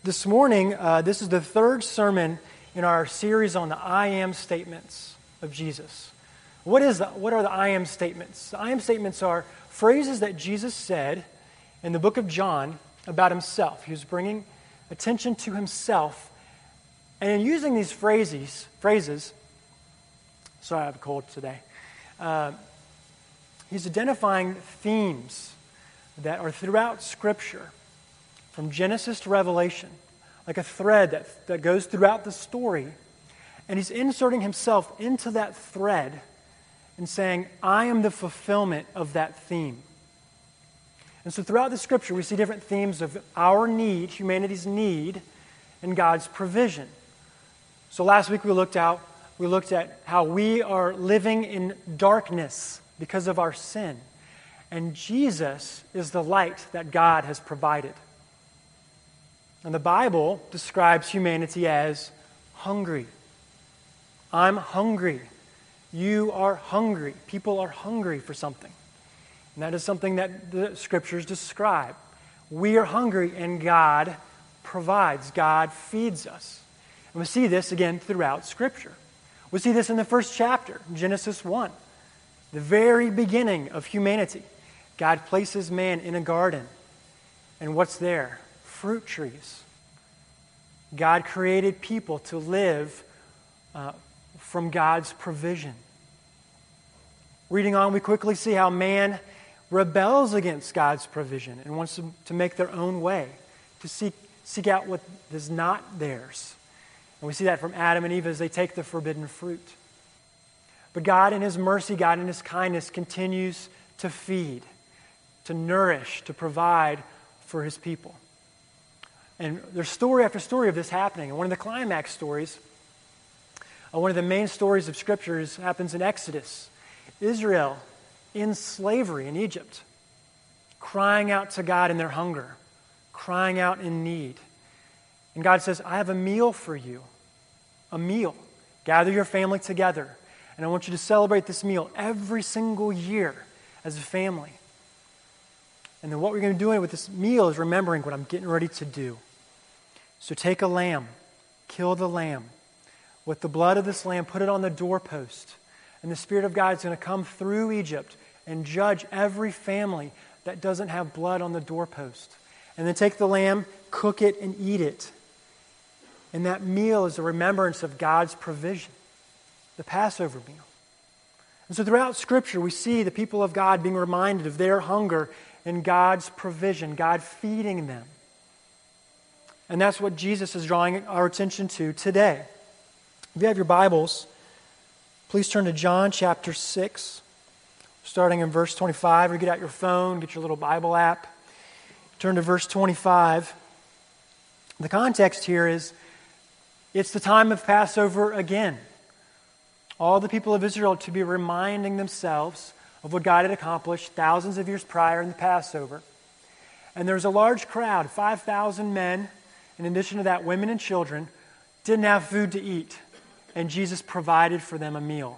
This morning, this is the third sermon in our series on the I am statements of Jesus. What are the I am statements? The I am statements are phrases that Jesus said in the book of John about himself. He was bringing attention to himself. And in using these phrases, sorry, I have a cold today. He's identifying themes that are throughout Scripture, from Genesis to Revelation, like a thread that goes throughout the story. And he's inserting himself into that thread and saying, I am the fulfillment of that theme. And so throughout the Scripture, we see different themes of our need, humanity's need, and God's provision. So last week we looked at how we are living in darkness because of our sin. And Jesus is the light that God has provided. And the Bible describes humanity as hungry. I'm hungry. You are hungry. People are hungry for something. And that is something that the Scriptures describe. We are hungry and God provides. God feeds us. And we see this again throughout Scripture. We see this in the first chapter, Genesis 1. The very beginning of humanity. God places man in a garden. And what's there? Fruit trees. God created people to live from God's provision. Reading on, we quickly see how man rebels against God's provision and wants to make their own way, to seek out what is not theirs. And we see that from Adam and Eve as they take the forbidden fruit. But God in His mercy, God in His kindness continues to feed, to nourish, to provide for His people. And there's story after story of this happening. And one of the climax stories, one of the main stories of Scripture happens in Exodus. Israel in slavery in Egypt, crying out to God in their hunger, crying out in need. And God says, I have a meal for you, a meal. Gather your family together, and I want you to celebrate this meal every single year as a family. And then what we're going to do with this meal is remembering what I'm getting ready to do. So take a lamb, kill the lamb. With the blood of this lamb, put it on the doorpost. And the Spirit of God is going to come through Egypt and judge every family that doesn't have blood on the doorpost. And then take the lamb, cook it, and eat it. And that meal is a remembrance of God's provision, the Passover meal. And so throughout Scripture, we see the people of God being reminded of their hunger and God's provision, God feeding them. And that's what Jesus is drawing our attention to today. If you have your Bibles, please turn to John chapter 6, starting in verse 25. Or get out your phone, get your little Bible app. Turn to verse 25. The context here is, it's the time of Passover again. All the people of Israel to be reminding themselves of what God had accomplished thousands of years prior in the Passover. And there was a large crowd, 5,000 men, in addition to that, women and children, didn't have food to eat. And Jesus provided for them a meal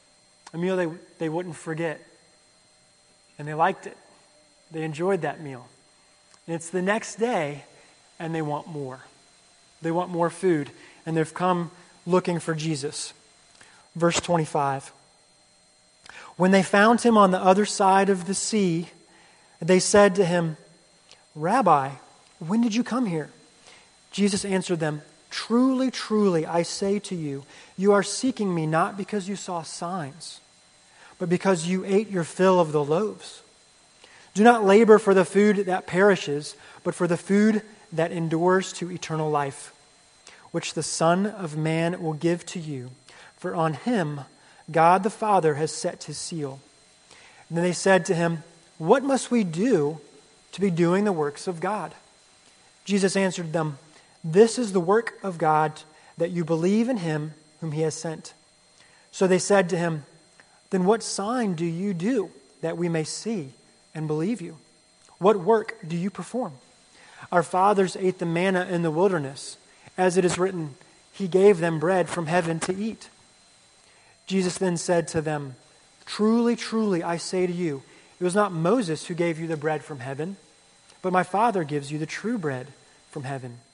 they wouldn't forget. And they liked it. They enjoyed that meal. And it's the next day, and they want more. They want more food, and they've come looking for Jesus. Verse 25. When they found him on the other side of the sea, they said to him, Rabbi, when did you come here? Jesus answered them, Truly, truly, I say to you, you are seeking me not because you saw signs, but because you ate your fill of the loaves. Do not labor for the food that perishes, but for the food that endures to eternal life, which the Son of Man will give to you. For on him God the Father has set his seal. And then they said to him, What must we do to be doing the works of God? Jesus answered them, This is the work of God, that you believe in him whom he has sent. So they said to him, Then what sign do you do, that we may see and believe you? What work do you perform? Our fathers ate the manna in the wilderness. As it is written, He gave them bread from heaven to eat. Jesus then said to them, Truly, truly, I say to you, it was not Moses who gave you the bread from heaven, but my Father gives you the true bread from heaven.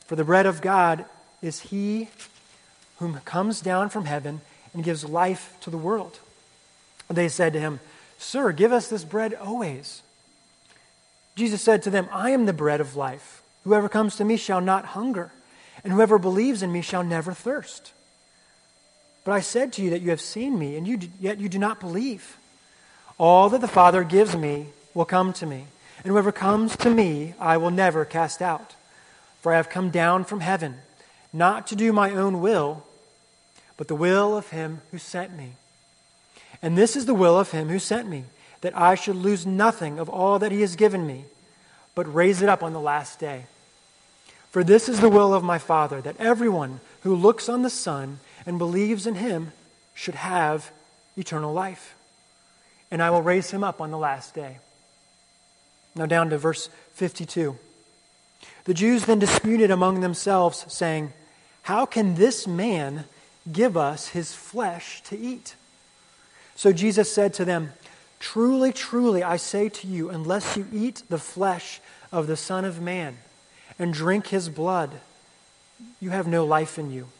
For the bread of God is he whom comes down from heaven and gives life to the world." They said to him, "Sir, give us this bread always." Jesus said to them, "I am the bread of life. Whoever comes to me shall not hunger, and whoever believes in me shall never thirst. But I said to you that you have seen me, and yet you do not believe. All that the Father gives me will come to me, and whoever comes to me I will never cast out. For I have come down from heaven, not to do my own will, but the will of him who sent me. And this is the will of him who sent me, that I should lose nothing of all that he has given me, but raise it up on the last day. For this is the will of my Father, that everyone who looks on the Son and believes in him should have eternal life. And I will raise him up on the last day." Now down to verse 52. "The Jews then disputed among themselves, saying, 'How can this man give us his flesh to eat?' So Jesus said to them, 'Truly, truly, I say to you, unless you eat the flesh of the Son of Man and drink his blood, you have no life in you.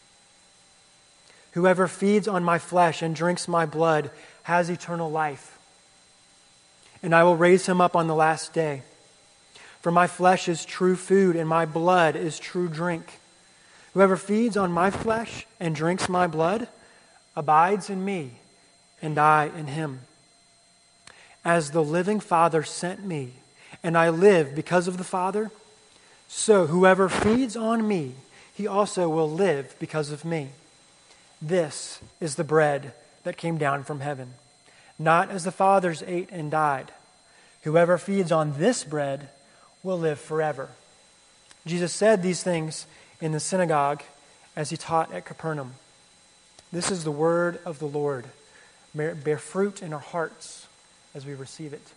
Whoever feeds on my flesh and drinks my blood has eternal life, and I will raise him up on the last day. For my flesh is true food, and my blood is true drink. Whoever feeds on my flesh and drinks my blood abides in me, and I in him. As the living Father sent me, and I live because of the Father, so whoever feeds on me, he also will live because of me. This is the bread that came down from heaven, not as the fathers ate and died. Whoever feeds on this bread will live forever." Jesus said these things in the synagogue as he taught at Capernaum. This is the word of the Lord. May it bear fruit in our hearts as we receive it.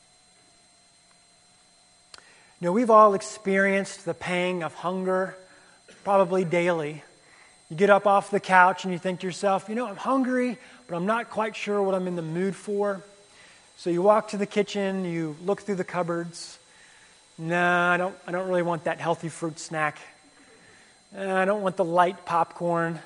You know, we've all experienced the pang of hunger, probably daily. You get up off the couch and you think to yourself, I'm hungry, but I'm not quite sure what I'm in the mood for. So you walk to the kitchen, you look through the cupboards. No, I don't really want that healthy fruit snack. I don't want the light popcorn.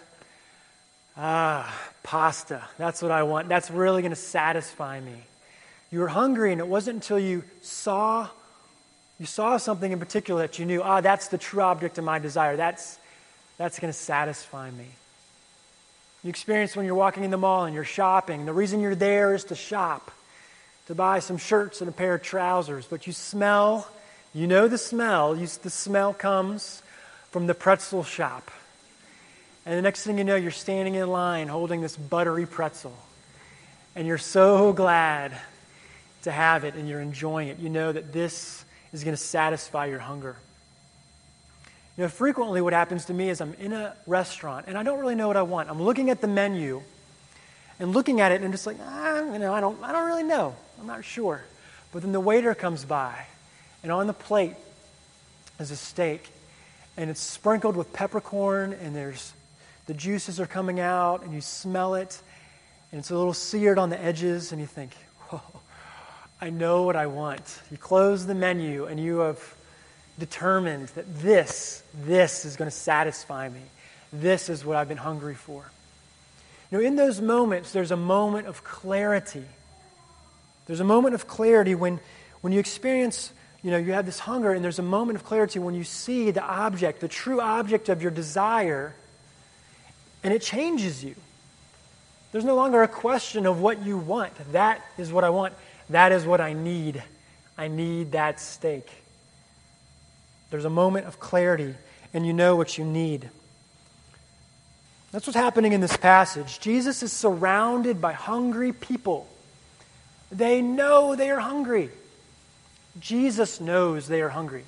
Pasta. That's what I want. That's really going to satisfy me. You were hungry, and it wasn't until you saw something in particular that you knew, that's the true object of my desire. That's going to satisfy me. You experience when you're walking in the mall and you're shopping. The reason you're there is to shop, to buy some shirts and a pair of trousers. But you smell, the smell. The smell comes from the pretzel shop. And the next thing you know, you're standing in line holding this buttery pretzel. And you're so glad to have it and you're enjoying it. You know that this is going to satisfy your hunger. Frequently what happens to me is I'm in a restaurant and I don't really know what I want. I'm looking at the menu and looking at it and just like, I don't really know. I'm not sure. But then the waiter comes by and on the plate is a steak and it's sprinkled with peppercorn and the juices are coming out and you smell it and it's a little seared on the edges and you think, whoa, I know what I want. You close the menu and you have determined that this is going to satisfy me. This is what I've been hungry for. In those moments, there's a moment of clarity. There's a moment of clarity when you experience, you have this hunger, and there's a moment of clarity when you see the object, the true object of your desire, and it changes you. There's no longer a question of what you want. That is what I want. That is what I need. I need that steak. There's a moment of clarity, and you know what you need. That's what's happening in this passage. Jesus is surrounded by hungry people. They know they are hungry. Jesus knows they are hungry.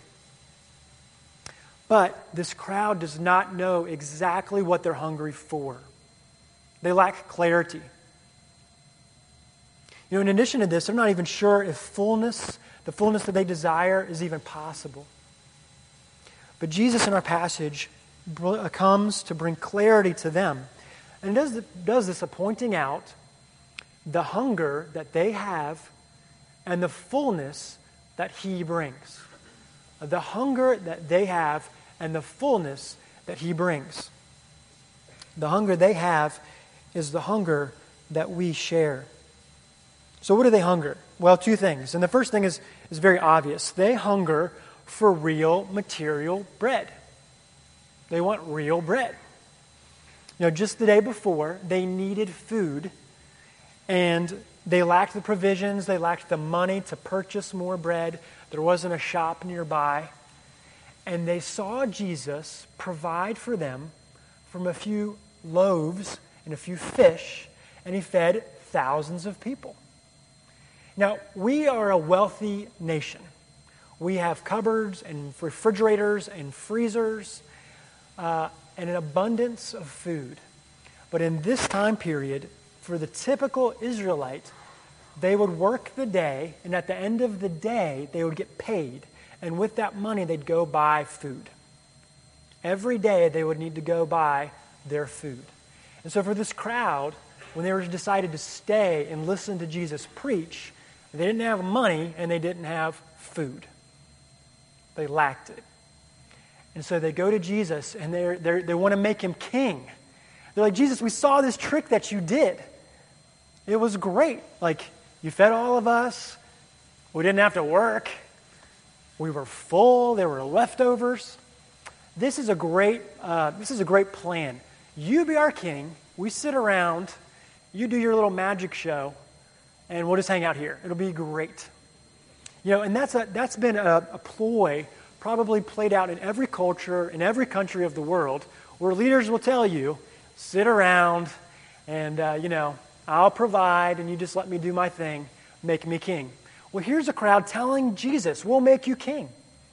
But this crowd does not know exactly what they're hungry for. They lack clarity. In addition to this, they're not even sure if the fullness that they desire is even possible. But Jesus in our passage comes to bring clarity to them. And does this pointing out the hunger that they have and the fullness that he brings. The hunger that they have and the fullness that he brings. The hunger they have is the hunger that we share. So what do they hunger? Well, two things. And the first thing is very obvious. They hunger for real material bread. They want real bread. Just the day before, they needed food, and they lacked the provisions, they lacked the money to purchase more bread. There wasn't a shop nearby. And they saw Jesus provide for them from a few loaves and a few fish, and he fed thousands of people. Now, we are a wealthy nation. We have cupboards and refrigerators and freezers and an abundance of food. But in this time period, for the typical Israelite, they would work the day, and at the end of the day, they would get paid. And with that money, they'd go buy food. Every day, they would need to go buy their food. And so for this crowd, when they were decided to stay and listen to Jesus preach, they didn't have money and they didn't have food. They lacked it. And so they go to Jesus and they want to make him king. They're like, Jesus, we saw this trick that you did. It was great. Like, you fed all of us. We didn't have to work. We were full. There were leftovers. This is a great plan. You be our king. We sit around. You do your little magic show, and we'll just hang out here. It'll be great. And that's been a ploy probably played out in every culture, in every country of the world, where leaders will tell you, sit around, and I'll provide, and you just let me do my thing, make me king. Well, here's a crowd telling Jesus, we'll make you king.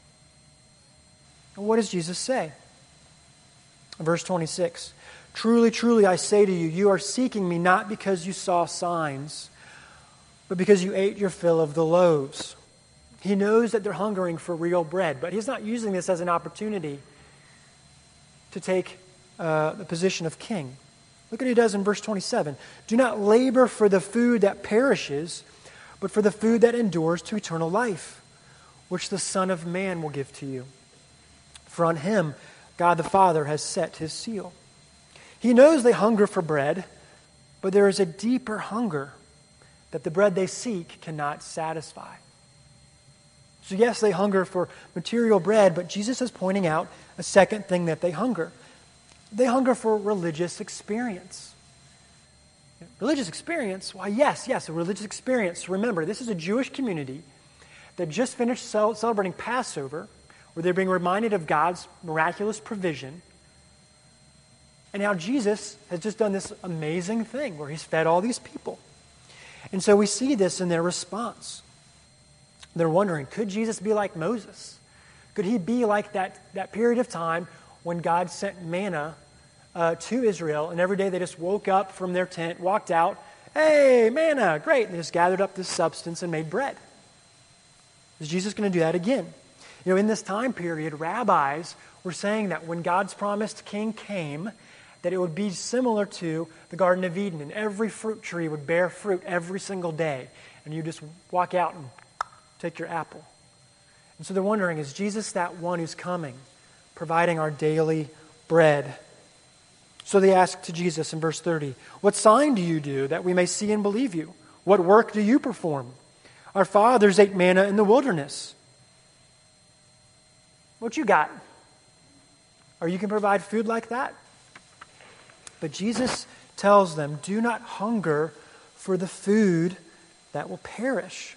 And what does Jesus say? Verse 26, truly, truly, I say to you, you are seeking me not because you saw signs, but because you ate your fill of the loaves. He knows that they're hungering for real bread, but he's not using this as an opportunity to take the position of king. Look at what he does in verse 27. Do not labor for the food that perishes, but for the food that endures to eternal life, which the Son of Man will give to you. For on him God the Father has set his seal. He knows they hunger for bread, but there is a deeper hunger that the bread they seek cannot satisfy. So yes, they hunger for material bread, but Jesus is pointing out a second thing that they hunger. They hunger for religious experience. Religious experience? Why, yes, a religious experience. Remember, this is a Jewish community that just finished celebrating Passover, where they're being reminded of God's miraculous provision. And now Jesus has just done this amazing thing where he's fed all these people. And so we see this in their response. They're wondering, could Jesus be like Moses? Could he be like that period of time when God sent manna to Israel, and every day they just woke up from their tent, walked out, hey, manna, great, and they just gathered up this substance and made bread. Is Jesus going to do that again? In this time period, rabbis were saying that when God's promised king came, that it would be similar to the Garden of Eden, and every fruit tree would bear fruit every single day, and you just walk out and take your apple. And so they're wondering, is Jesus that one who's coming, providing our daily bread? So they ask to Jesus in verse 30, what sign do you do that we may see and believe you? What work do you perform? Our fathers ate manna in the wilderness. What you got? Or you can provide food like that? But Jesus tells them, do not hunger for the food that will perish.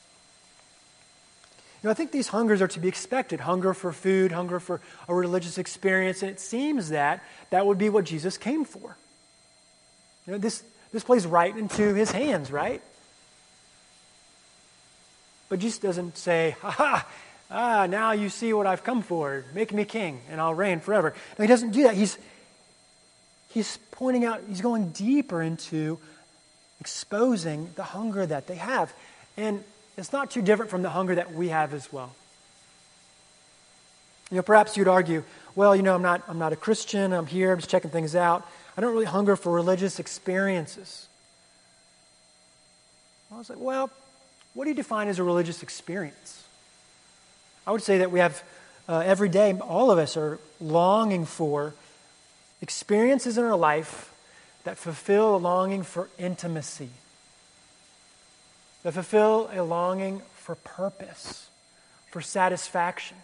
I think these hungers are to be expected. Hunger for food, hunger for a religious experience. And it seems that would be what Jesus came for. This plays right into his hands, right? But Jesus doesn't say, now you see what I've come for. Make me king and I'll reign forever. No, he doesn't do that. He's pointing out, he's going deeper into exposing the hunger that they have. And it's not too different from the hunger that we have as well. Perhaps you'd argue, well, I'm not a Christian. I'm here. I'm just checking things out. I don't really hunger for religious experiences. I was like, well, what do you define as a religious experience? I would say that we have every day, all of us are longing for experiences in our life that fulfill a longing for intimacy, that fulfill a longing for purpose, for satisfaction.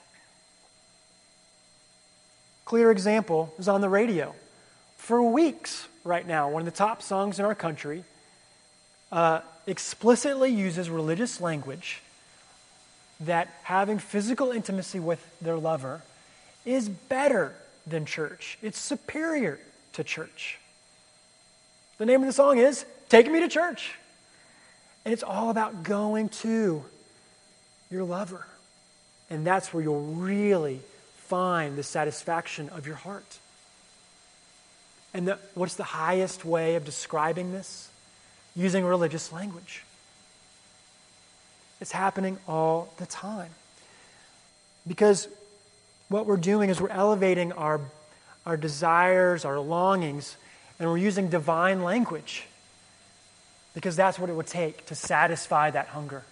Clear example is on the radio. For weeks right now, one of the top songs in our country explicitly uses religious language that having physical intimacy with their lover is better than church. It's superior to church. The name of the song is Take Me to Church. And it's all about going to your lover. And that's where you'll really find the satisfaction of your heart. And what's the highest way of describing this? Using religious language. It's happening all the time. Because what we're doing is we're elevating our desires, our longings, and we're using divine language. Because that's what it would take to satisfy that hunger.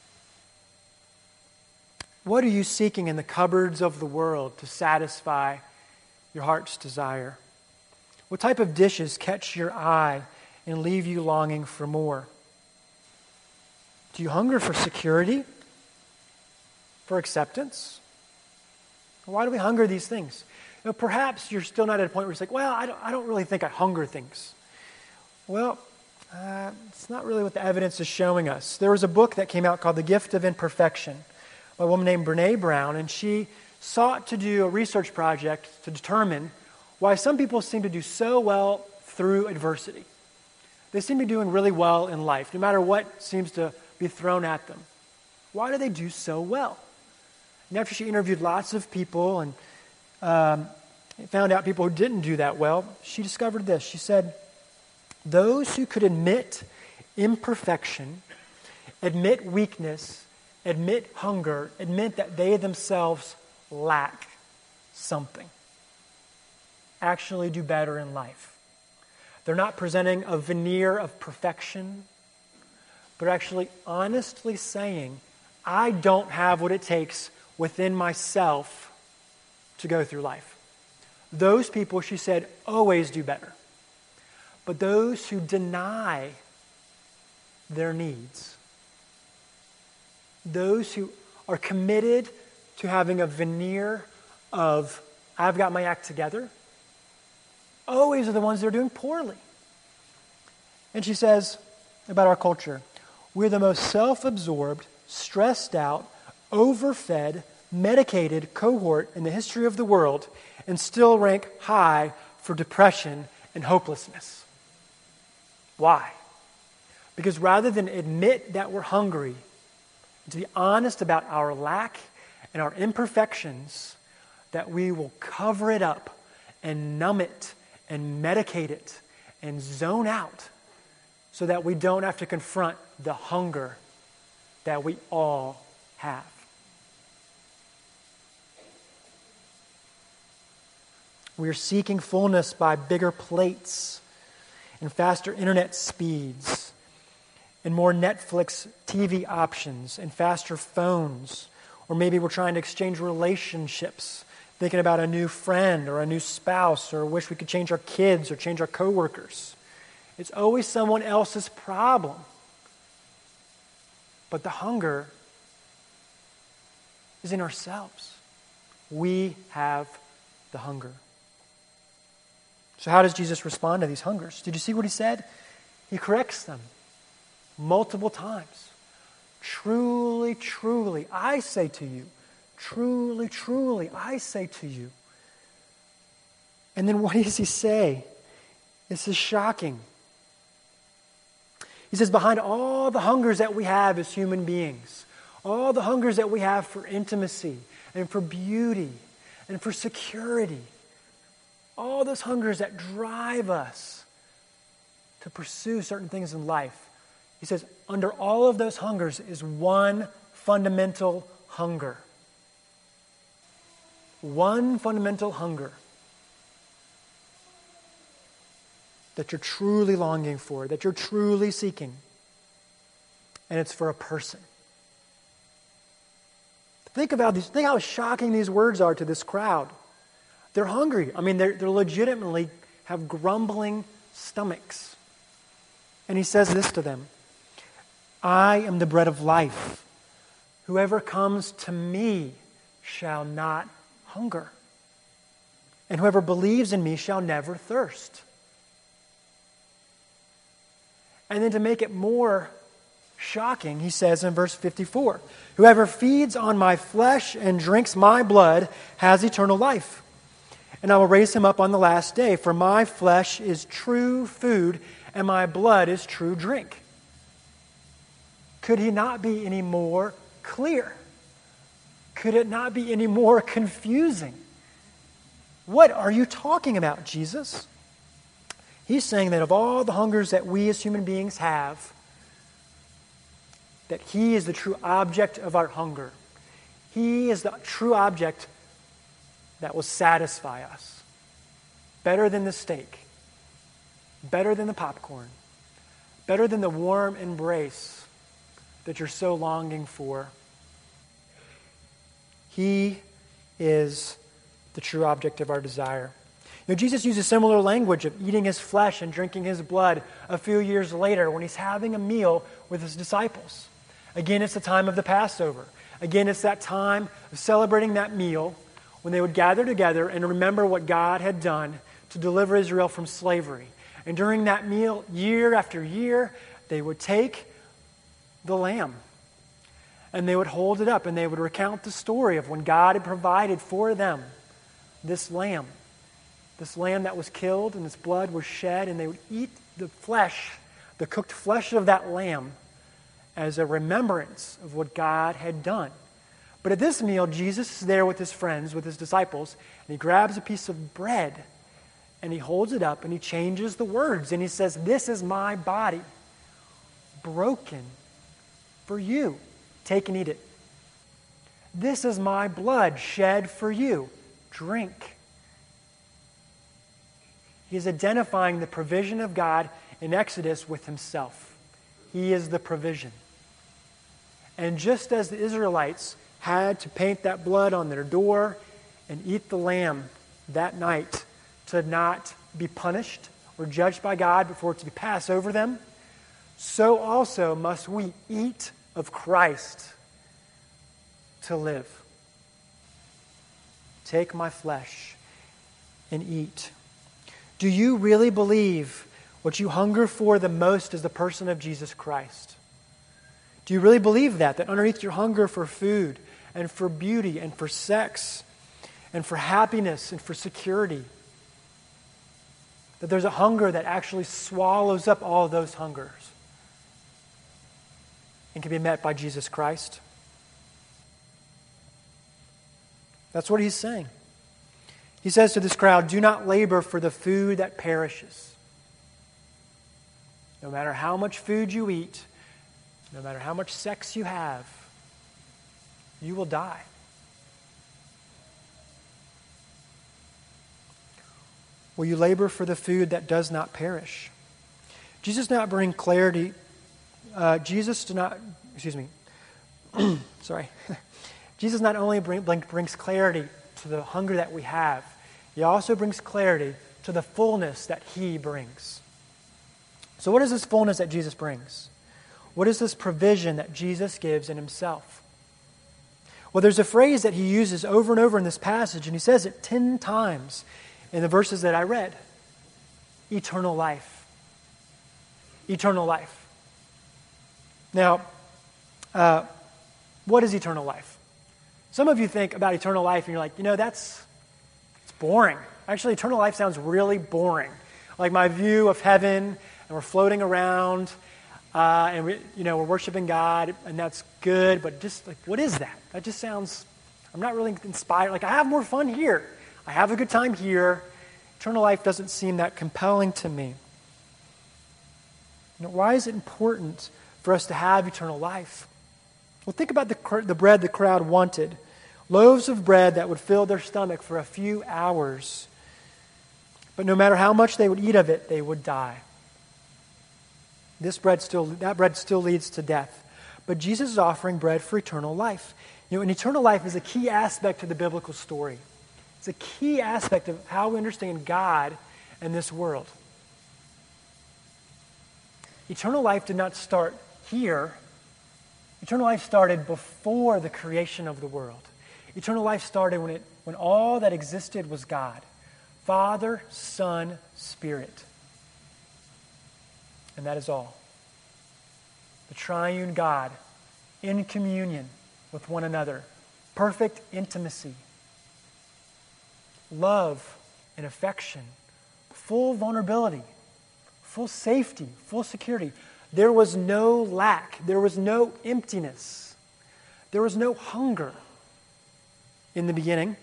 What are you seeking in the cupboards of the world to satisfy your heart's desire? What type of dishes catch your eye and leave you longing for more? Do you hunger for security? For acceptance? Why do we hunger these things? Perhaps you're still not at a point where you're like, well, I don't really think I hunger things. Well, it's not really what the evidence is showing us. There was a book that came out called The Gift of Imperfection by a woman named Brene Brown, and she sought to do a research project to determine why some people seem to do so well through adversity. They seem to be doing really well in life, no matter what seems to be thrown at them. Why do they do so well? And after she interviewed lots of people and found out people who didn't do that well, she discovered this. She said, those who could admit imperfection, admit weakness, admit hunger, admit that they themselves lack something, actually do better in life. They're not presenting a veneer of perfection, but actually honestly saying, I don't have what it takes within myself to go through life. Those people, she said, always do better. But those who deny their needs, those who are committed to having a veneer of, I've got my act together, always are the ones that are doing poorly. And she says about our culture, we're the most self-absorbed, stressed out, overfed, medicated cohort in the history of the world and still rank high for depression and hopelessness. Why? Because rather than admit that we're hungry, to be honest about our lack and our imperfections, that we will cover it up and numb it and medicate it and zone out so that we don't have to confront the hunger that we all have. We are seeking fullness by bigger plates and faster internet speeds and more Netflix TV options and faster phones. Or maybe we're trying to exchange relationships, thinking about a new friend or a new spouse, or wish we could change our kids or change our coworkers. It's always someone else's problem. But the hunger is in ourselves. We have the hunger. So how does Jesus respond to these hungers? Did you see what he said? He corrects them multiple times. Truly, truly, I say to you. Truly, truly, I say to you. And then what does he say? This is shocking. He says, behind all the hungers that we have as human beings, all the hungers that we have for intimacy and for beauty and for security, all those hungers that drive us to pursue certain things in life, he says, under all of those hungers is one fundamental hunger. One fundamental hunger that you're truly longing for, that you're truly seeking. And it's for a person. Think about these. Think how shocking these words are to this crowd. They're hungry. I mean, they're legitimately have grumbling stomachs. And he says this to them, I am the bread of life. Whoever comes to me shall not hunger. And whoever believes in me shall never thirst. And then to make it more shocking, he says in verse 54, whoever feeds on my flesh and drinks my blood has eternal life. And I will raise him up on the last day, for my flesh is true food and my blood is true drink. Could he not be any more clear? Could it not be any more confusing? What are you talking about, Jesus? He's saying that of all the hungers that we as human beings have, that he is the true object of our hunger. He is the true object that will satisfy us. Better than the steak. Better than the popcorn. Better than the warm embrace that you're so longing for. He is the true object of our desire. You know, Jesus uses similar language of eating his flesh and drinking his blood a few years later when he's having a meal with his disciples. Again, it's the time of the Passover. Again, it's that time of celebrating that meal when they would gather together and remember what God had done to deliver Israel from slavery. And during that meal, year after year, they would take the lamb and they would hold it up and they would recount the story of when God had provided for them this lamb that was killed and its blood was shed, and they would eat the flesh, the cooked flesh of that lamb, as a remembrance of what God had done. But at this meal, Jesus is there with his friends, with his disciples, and he grabs a piece of bread and he holds it up and he changes the words and he says, this is my body broken for you. Take and eat it. This is my blood shed for you. Drink. He is identifying the provision of God in Exodus with himself. He is the provision. And just as the Israelites had to paint that blood on their door and eat the lamb that night to not be punished or judged by God before it to be passed over them, so also must we eat of Christ to live. Take my flesh and eat. Do you really believe what you hunger for the most is the person of Jesus Christ? Do you really believe that underneath your hunger for food and for beauty and for sex and for happiness and for security, that there's a hunger that actually swallows up all those hungers and can be met by Jesus Christ? That's what he's saying. He says to this crowd, do not labor for the food that perishes. No matter how much food you eat, no matter how much sex you have, you will die. Will you labor for the food that does not perish? Jesus not bring clarity. Jesus not only brings clarity to the hunger that we have, he also brings clarity to the fullness that he brings. So what is this fullness that Jesus brings? What is this provision that Jesus gives in himself? Well, there's a phrase that he uses over and over in this passage, and he says it 10 times in the verses that I read. Eternal life. Eternal life. Now, what is eternal life? Some of you think about eternal life and you're like, it's boring. Actually, eternal life sounds really boring. Like my view of heaven, and we're floating around, and we're worshiping God, and that's good, but just like, what is that? That just sounds, I'm not really inspired. Like, I have more fun here. I have a good time here. Eternal life doesn't seem that compelling to me. Why is it important for us to have eternal life? Well, think about the bread the crowd wanted. Loaves of bread that would fill their stomach for a few hours. But no matter how much they would eat of it, they would die. That bread still leads to death. But Jesus is offering bread for eternal life. And eternal life is a key aspect to the biblical story. It's a key aspect of how we understand God and this world. Eternal life did not start here. Eternal life started before the creation of the world. Eternal life started when all that existed was God. Father, Son, Spirit. And that is all. The triune God in communion with one another. Perfect intimacy. Love and affection. Full vulnerability. Full safety. Full security. There was no lack. There was no emptiness. There was no hunger in the beginning.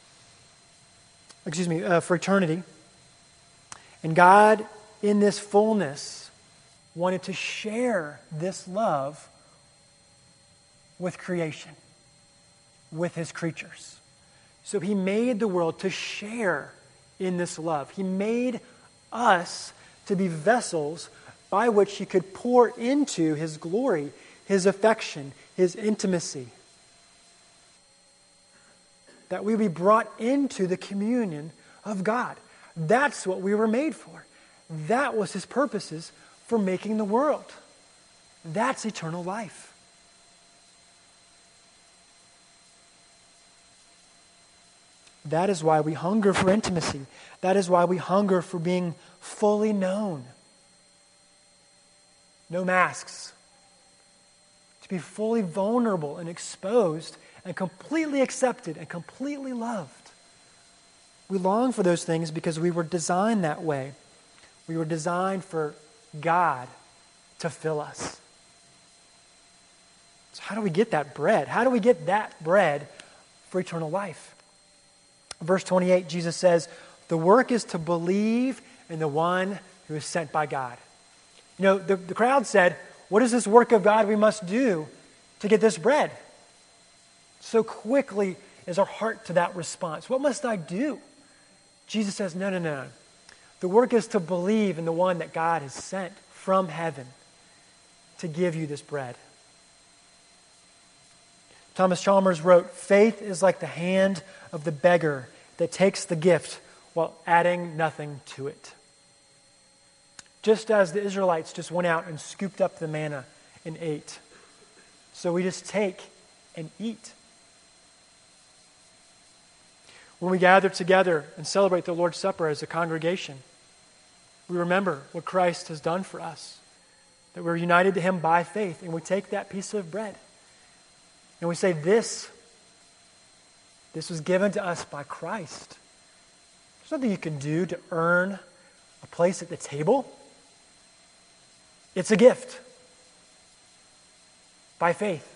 For eternity. And God, in this fullness, wanted to share this love with creation, with His creatures. So He made the world to share in this love. He made us to be vessels by which He could pour into His glory, His affection, His intimacy. That we be brought into the communion of God. That's what we were made for. That was His purposes for making the world. That's eternal life. That is why we hunger for intimacy. That is why we hunger for being fully known. No masks. To be fully vulnerable and exposed and completely accepted and completely loved. We long for those things because we were designed that way. We were designed for God to fill us. So how do we get that bread? How do we get that bread for eternal life? Verse 28, Jesus says, the work is to believe in the one who is sent by God. The crowd said, what is this work of God we must do to get this bread? So quickly is our heart to that response. What must I do? Jesus says, no. The work is to believe in the one that God has sent from heaven to give you this bread. Thomas Chalmers wrote, faith is like the hand of the beggar that takes the gift while adding nothing to it. Just as the Israelites just went out and scooped up the manna and ate. So we just take and eat. When we gather together and celebrate the Lord's Supper as a congregation, we remember what Christ has done for us. That we're united to Him by faith, and we take that piece of bread. And we say, this was given to us by Christ. There's nothing you can do to earn a place at the table. It's a gift. By faith.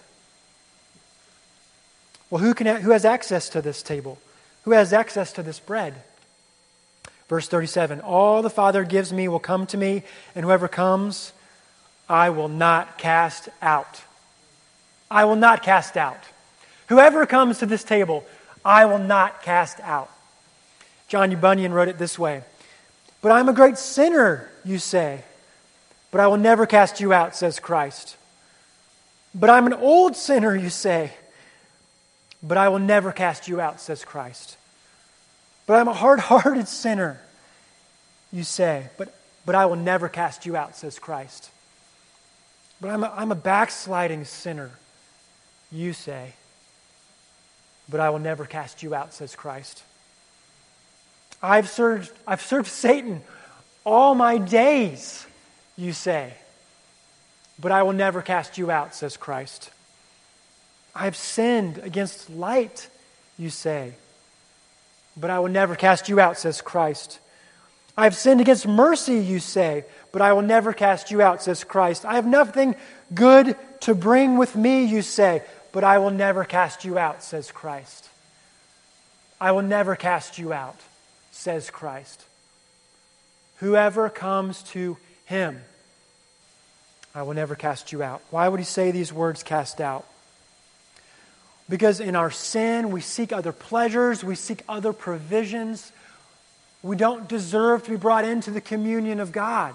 Well, who has access to this table? Who has access to this bread? Verse 37, all the Father gives me will come to me, and whoever comes, I will not cast out. I will not cast out. Whoever comes to this table, I will not cast out. John Bunyan wrote it this way, but I'm a great sinner, you say, but I will never cast you out, says Christ. But I'm an old sinner, you say, but I will never cast you out, says Christ. But I'm a hard-hearted sinner, you say, but I will never cast you out, says Christ. But I'm a backsliding sinner, you say, but I will never cast you out, says Christ. I've served Satan all my days, you say, but I will never cast you out, says Christ. I've sinned against light, you say, but I will never cast you out, says Christ. I've sinned against mercy, you say, but I will never cast you out, says Christ. I have nothing good to bring with me, you say, but I will never cast you out, says Christ. I will never cast you out, says Christ. Whoever comes to Him, I will never cast you out. Why would He say these words, cast out? Because in our sin, we seek other pleasures, we seek other provisions. We don't deserve to be brought into the communion of God.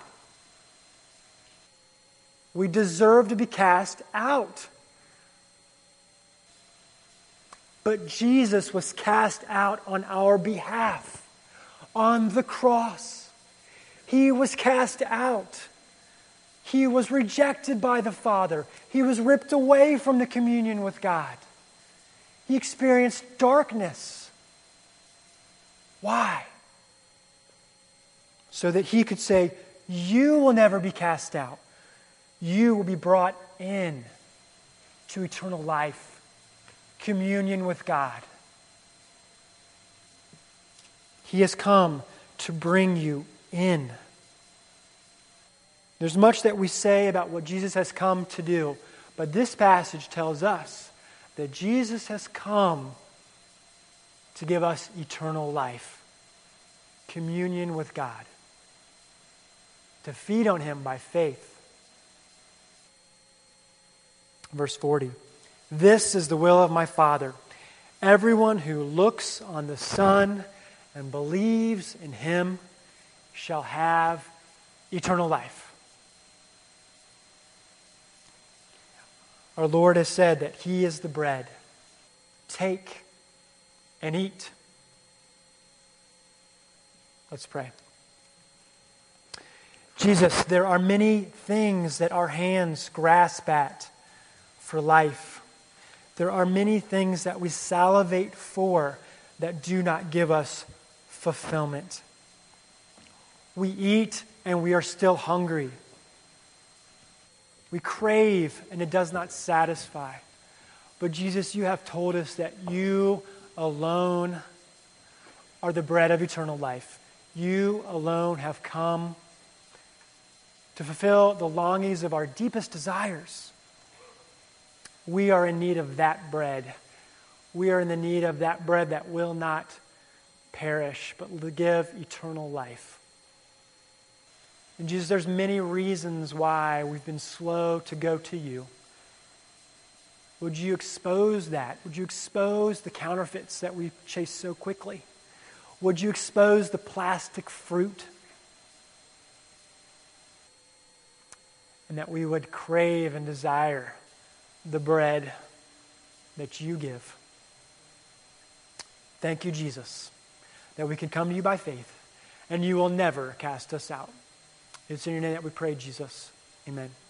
We deserve to be cast out. But Jesus was cast out on our behalf on the cross. He was cast out. He was rejected by the Father. He was ripped away from the communion with God. He experienced darkness. Why? So that he could say, you will never be cast out. You will be brought in to eternal life, communion with God. He has come to bring you in. There's much that we say about what Jesus has come to do, but this passage tells us that Jesus has come to give us eternal life, communion with God, to feed on Him by faith. Verse 40, this is the will of my Father. Everyone who looks on the Son and believes in Him shall have eternal life. Our Lord has said that He is the bread. Take and eat. Let's pray. Jesus, there are many things that our hands grasp at for life. There are many things that we salivate for that do not give us fulfillment. We eat and we are still hungry. We crave and it does not satisfy. But Jesus, you have told us that you alone are the bread of eternal life. You alone have come to fulfill the longings of our deepest desires. We are in need of that bread. We are in the need of that bread that will not perish, but will give eternal life. And Jesus, there's many reasons why we've been slow to go to you. Would you expose that? Would you expose the counterfeits that we chase so quickly? Would you expose the plastic fruit? And that we would crave and desire the bread that you give. Thank you, Jesus, that we can come to you by faith and you will never cast us out. It's in your name that we pray, Jesus. Amen.